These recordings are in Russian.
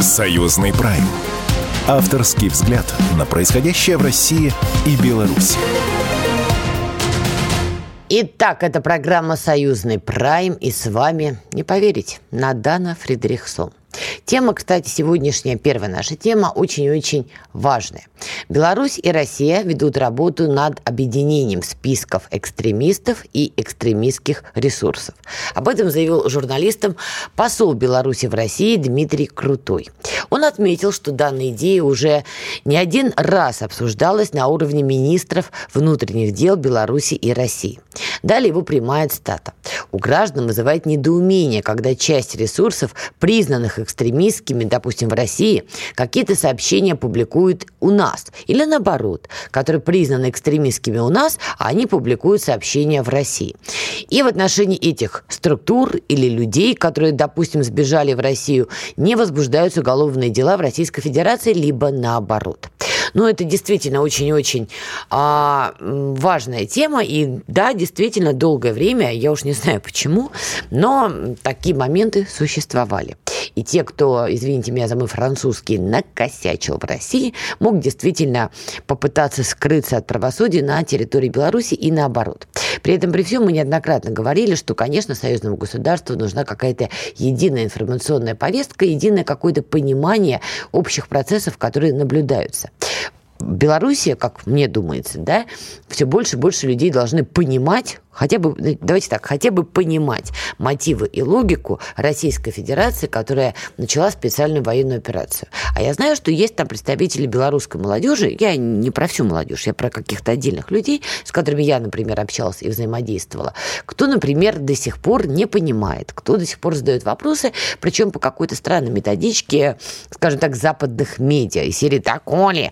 Союзный прайм. Авторский взгляд на происходящее в России и Беларуси. Итак, это программа «Союзный прайм», и с вами, не поверите, Надана Фридрихсон. Тема, кстати, сегодняшняя, первая наша тема, очень-очень важная. Беларусь и Россия ведут работу над объединением списков экстремистов и экстремистских ресурсов. Об этом заявил журналистам посол Беларуси в России Дмитрий Крутой. Он отметил, что данная идея уже не один раз обсуждалась на уровне министров внутренних дел Беларуси и России. Далее его прямая цитата. «У граждан вызывает недоумение, когда часть ресурсов, признанных экстремистскими, допустим, в России, какие-то сообщения публикуют у нас. Или наоборот, которые признаны экстремистскими у нас, а они публикуют сообщения в России. И в отношении этих структур или людей, которые, допустим, сбежали в Россию, не возбуждаются уголовные дела в Российской Федерации, либо наоборот». Ну, это действительно очень-очень важная тема. И да, действительно, долгое время, я уж не знаю почему, но такие моменты существовали. И те, кто, извините меня за мой французский, накосячил в России, мог действительно попытаться скрыться от правосудия на территории Беларуси и наоборот. При этом, при всем, мы неоднократно говорили, что, конечно, союзному государству нужна какая-то единая информационная повестка, единое какое-то понимание общих процессов, которые наблюдаются. В Беларуси, как мне думается, да, все больше и больше людей должны понимать, хотя бы понимать мотивы и логику Российской Федерации, которая начала специальную военную операцию. А я знаю, что есть там представители белорусской молодежи, я не про всю молодежь, я про каких-то отдельных людей, с которыми я, например, общалась и взаимодействовала, кто, например, до сих пор не понимает, кто до сих пор задает вопросы, причем по какой-то странной методичке, скажем так, западных медиа, из серии «Так, Оли,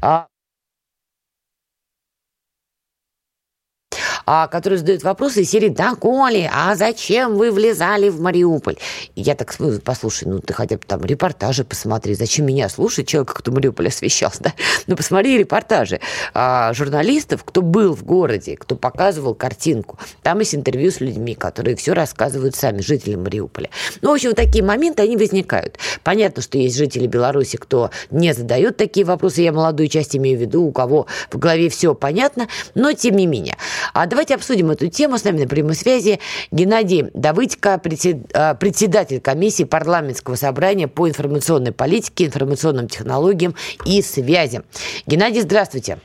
которые задают вопросы из серии «Да, Коля, а зачем вы влезали в Мариуполь?» И я так послушай, ну ты хотя бы там репортажи посмотри, зачем меня слушать, человека, кто Мариуполь освещался, да? Ну посмотри репортажи журналистов, кто был в городе, кто показывал картинку. Там есть интервью с людьми, которые все рассказывают сами, жители Мариуполя. Ну, в общем, вот такие моменты, они возникают. Понятно, что есть жители Беларуси, кто не задает такие вопросы, я молодую часть имею в виду, у кого в голове все понятно, но тем не менее. Давайте обсудим эту тему. С нами на прямой связи Геннадий Давыдько, председатель комиссии парламентского собрания по информационной политике, информационным технологиям и связям. Геннадий, здравствуйте.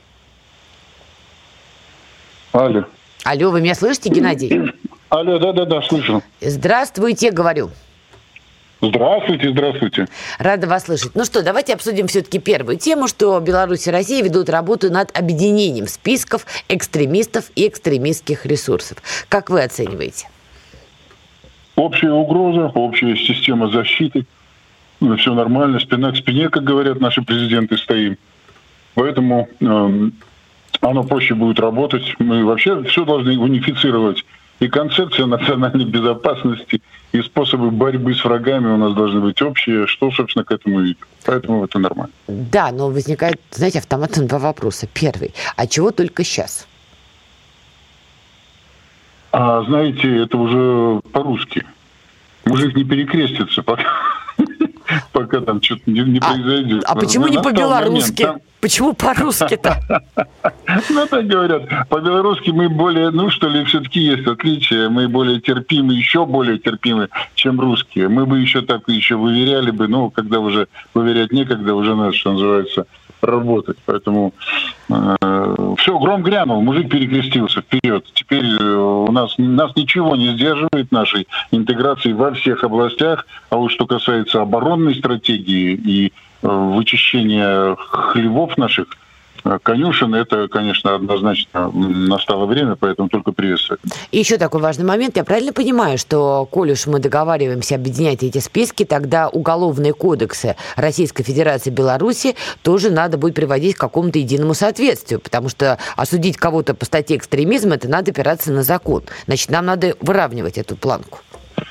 Алло. Алло, вы меня слышите, Геннадий? Алло, да, слышу. Здравствуйте, говорю. Здравствуйте. Рада вас слышать. Ну что, давайте обсудим все-таки первую тему, что Беларусь и Россия ведут работу над объединением списков экстремистов и экстремистских ресурсов. Как вы оцениваете? Общая угроза, общая система защиты. Все нормально, спина к спине, как говорят наши президенты, стоим. Поэтому оно проще будет работать. Мы вообще все должны унифицировать. И концепция национальной безопасности, и способы борьбы с врагами у нас должны быть общие, что, собственно, к этому ведет. Поэтому это нормально. Да, но возникает, знаете, автоматом два вопроса. Первый. А чего только сейчас? Знаете, это уже по-русски. Мужик не перекрестится, пока там что-то не произойдет. А почему не по-белорусски? Почему по-русски-то? Ну, так говорят. По-белорусски мы более, все-таки есть отличия. Мы более терпимы, еще более терпимы, чем русские. Мы бы еще так выверяли бы, когда уже выверять некогда, уже надо, что называется, работать. Поэтому все, гром грянул, мужик перекрестился вперед. Теперь нас ничего не сдерживает нашей интеграции во всех областях. А вот что касается оборонной стратегии и вычищения хлевов наших, конюшен, это, конечно, однозначно настало время, поэтому только приветствую. И еще такой важный момент. Я правильно понимаю, что, коль уж мы договариваемся объединять эти списки, тогда уголовные кодексы Российской Федерации и Беларуси тоже надо будет приводить к какому-то единому соответствию, потому что осудить кого-то по статье экстремизм, это надо опираться на закон. Значит, нам надо выравнивать эту планку.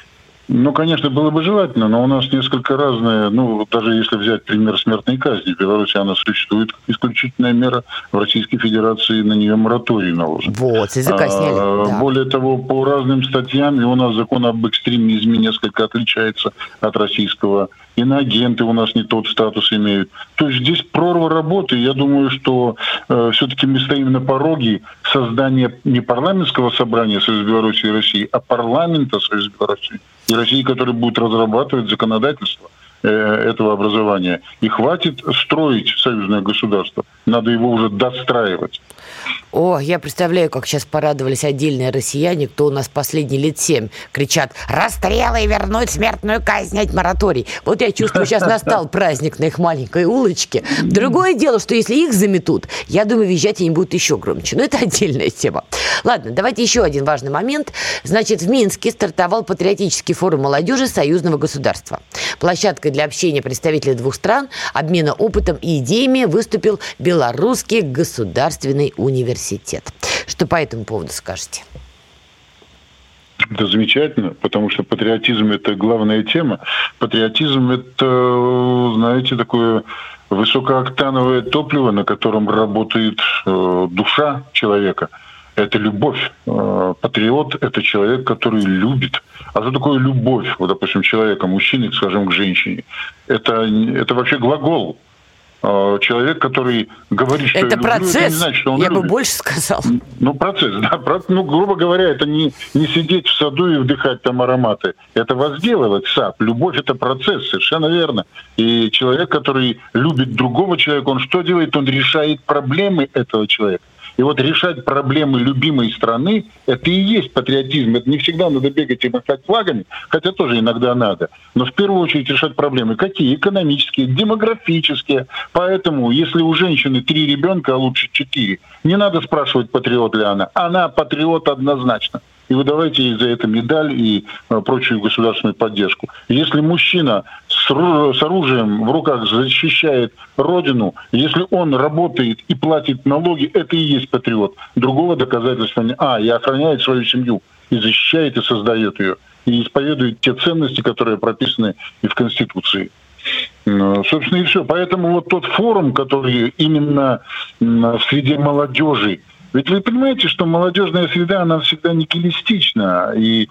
Ну, конечно, было бы желательно, но у нас несколько разные, даже если взять пример смертной казни, в Беларуси она существует как исключительная мера, в Российской Федерации на нее мораторий наложен. Вот, с языка сняли. Да. Более того, по разным статьям, и у нас закон об экстремизме несколько отличается от российского, иноагенты у нас не тот статус имеют. То есть здесь прорва работы. Я думаю, что все-таки мы стоим на пороге создания не парламентского собрания Союза Беларуси и России, а парламента Союза Беларуси и России, который будет разрабатывать законодательство этого образования. И хватит строить союзное государство. Надо его уже достраивать. О, я представляю, как сейчас порадовались отдельные россияне, кто у нас последние лет 7 кричат: расстрелы, вернуть смертную казнь, снять мораторий. Вот я чувствую, сейчас настал праздник на их маленькой улочке. Другое дело, что если их заметут, я думаю, визжать они будут еще громче. Но это отдельная тема. Ладно, давайте еще один важный момент. Значит, в Минске стартовал патриотический форум молодежи союзного государства. Площадкой для общения представителей двух стран, обмена опытом и идеями выступил Белорусский государственный университет. Что по этому поводу скажете? Это замечательно, потому что патриотизм – это главная тема. Патриотизм – это, знаете, такое высокооктановое топливо, на котором работает душа человека. Это любовь. Патриот – это человек, который любит. А что такое любовь, вот, допустим, человека, мужчины, скажем, к женщине? Это вообще глагол. Человек, который говорит, что это я процесс, люблю, это не значит, что он я любит. бы больше сказал. Процесс, да. Грубо говоря, это не сидеть в саду и вдыхать там ароматы. Это возделывать сад. Любовь – это процесс, совершенно верно. И человек, который любит другого человека, он что делает? Он решает проблемы этого человека. И вот решать проблемы любимой страны – это и есть патриотизм. Это не всегда надо бегать и махать флагами, хотя тоже иногда надо. Но в первую очередь решать проблемы. Какие? Экономические, демографические. Поэтому, если у женщины 3 ребенка, а лучше 4, не надо спрашивать, патриот ли она. Она патриот однозначно. И вы давайте ей за это медаль и прочую государственную поддержку. Если мужчина с оружием в руках защищает Родину, если он работает и платит налоги, это и есть патриот. Другого доказательства нет. И охраняет свою семью, и защищает, и создает ее, и исповедует те ценности, которые прописаны и в Конституции. Собственно, и все. Поэтому вот тот форум, который именно в среде молодежи, ведь вы понимаете, что молодежная среда, она всегда нигилистична, и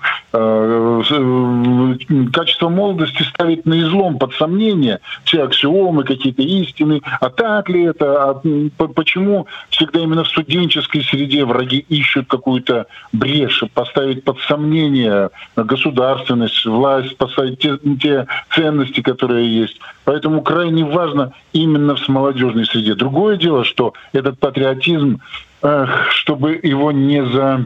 качество молодости ставит на излом, под сомнение все аксиомы, какие-то истины. А так ли это? Почему всегда именно в студенческой среде враги ищут какую-то брешь, поставить под сомнение государственность, власть, поставить те ценности, которые есть? Поэтому крайне важно именно в молодежной среде. Другое дело, что этот патриотизм, чтобы его не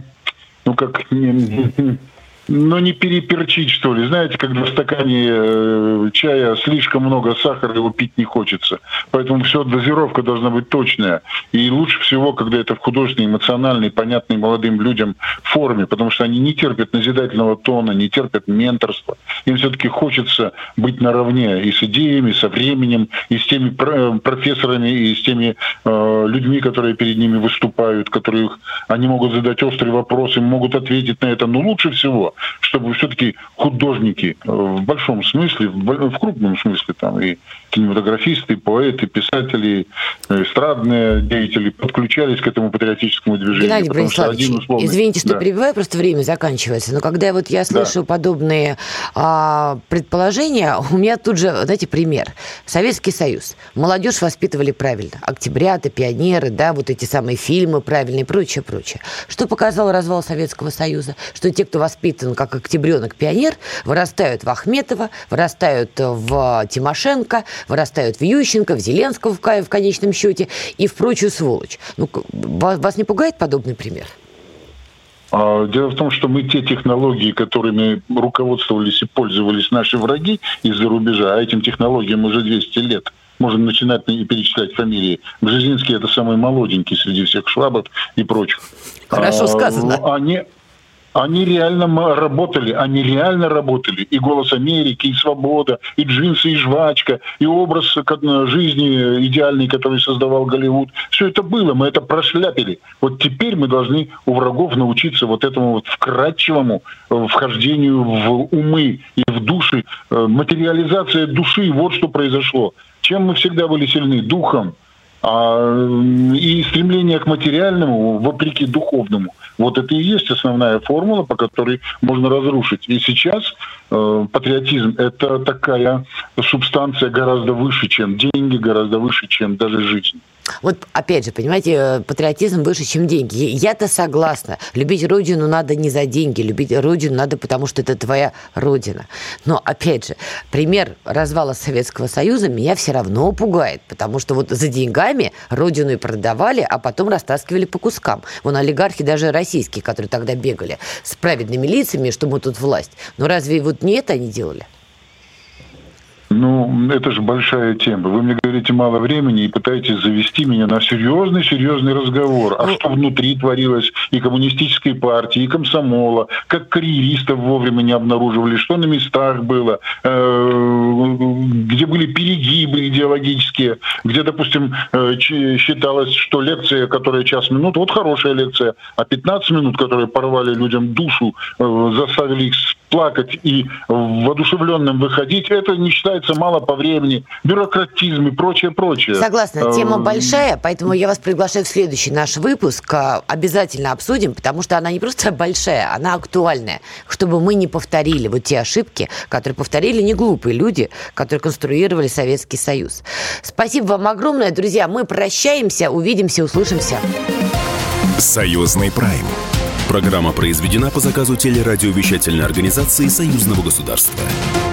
не переперчить, что ли. Знаете, когда в стакане чая слишком много сахара, его пить не хочется. Поэтому все, дозировка должна быть точная. И лучше всего, когда это в художественной, эмоциональной, понятной молодым людям форме, потому что они не терпят назидательного тона, не терпят менторства. Им все-таки хочется быть наравне и с идеями, и со временем, и с теми профессорами, и с теми людьми, которые перед ними выступают, которых они могут задать острые вопросы, могут ответить на это. Но лучше всего, чтобы все-таки художники в большом смысле, в крупном смысле, там и кинематографисты, и поэты, писатели, эстрадные деятели подключались к этому патриотическому движению. Геннадий Брониславович, извините, что перебиваю, просто время заканчивается, но когда я слышу подобные предположения, у меня тут же, знаете, пример. Советский Союз. Молодежь воспитывали правильно. Октябрята, пионеры, вот эти самые фильмы правильные и прочее. Что показал развал Советского Союза? Что те, кто воспитан как октябренок-пионер, вырастают в Ахметова, вырастают в Тимошенко, вырастают в Ющенко, в Зеленского в конечном счете и в прочую сволочь. Вас не пугает подобный пример? Дело в том, что мы те технологии, которыми руководствовались и пользовались наши враги из-за рубежа, а этим технологиям уже 200 лет, можно начинать и перечислять фамилии. Бжезинский – это самый молоденький среди всех швабов и прочих. Хорошо сказано. Они реально работали. И «Голос Америки», и «Свобода», и «Джинсы», и «Жвачка», и образ жизни идеальный, который создавал Голливуд. Все это было, мы это прошляпили. Вот теперь мы должны у врагов научиться вот этому вот вкрадчивому вхождению в умы и в души. Материализация души, вот что произошло. Чем мы всегда были сильны? Духом. И стремление к материальному вопреки духовному. Вот это и есть основная формула, по которой можно разрушить. И сейчас патриотизм – это такая субстанция гораздо выше, чем деньги, гораздо выше, чем даже жизнь. Вот опять же, понимаете, патриотизм выше, чем деньги. Я-то согласна. Любить Родину надо не за деньги. Любить Родину надо, потому что это твоя Родина. Но, опять же, пример развала Советского Союза меня все равно пугает. Потому что вот за деньгами Родину и продавали, а потом растаскивали по кускам. Вон олигархи даже российские, которые тогда бегали с праведными лицами, что мы тут власть. Но разве вот не это они делали? Ну, это же большая тема. Вы мне говорите мало времени и пытаетесь завести меня на серьезный разговор. А что внутри творилось и коммунистической партии, и комсомола, как карьеристов вовремя не обнаруживали, что на местах было, где были перегибы идеологические, где, допустим, считалось, что лекция, которая час минут, вот хорошая лекция, а 15 минут, которые порвали людям душу, заставили их плакать и воодушевленным выходить, это не считается мало по времени, бюрократизм и прочее. Согласна, тема большая, поэтому я вас приглашаю в следующий наш выпуск. Обязательно обсудим, потому что она не просто большая, она актуальная, чтобы мы не повторили вот те ошибки, которые повторили не глупые люди, которые конструировали Советский Союз. Спасибо вам огромное, друзья. Мы прощаемся, увидимся, услышимся. Союзный прайм. Программа произведена по заказу телерадиовещательной организации Союзного государства.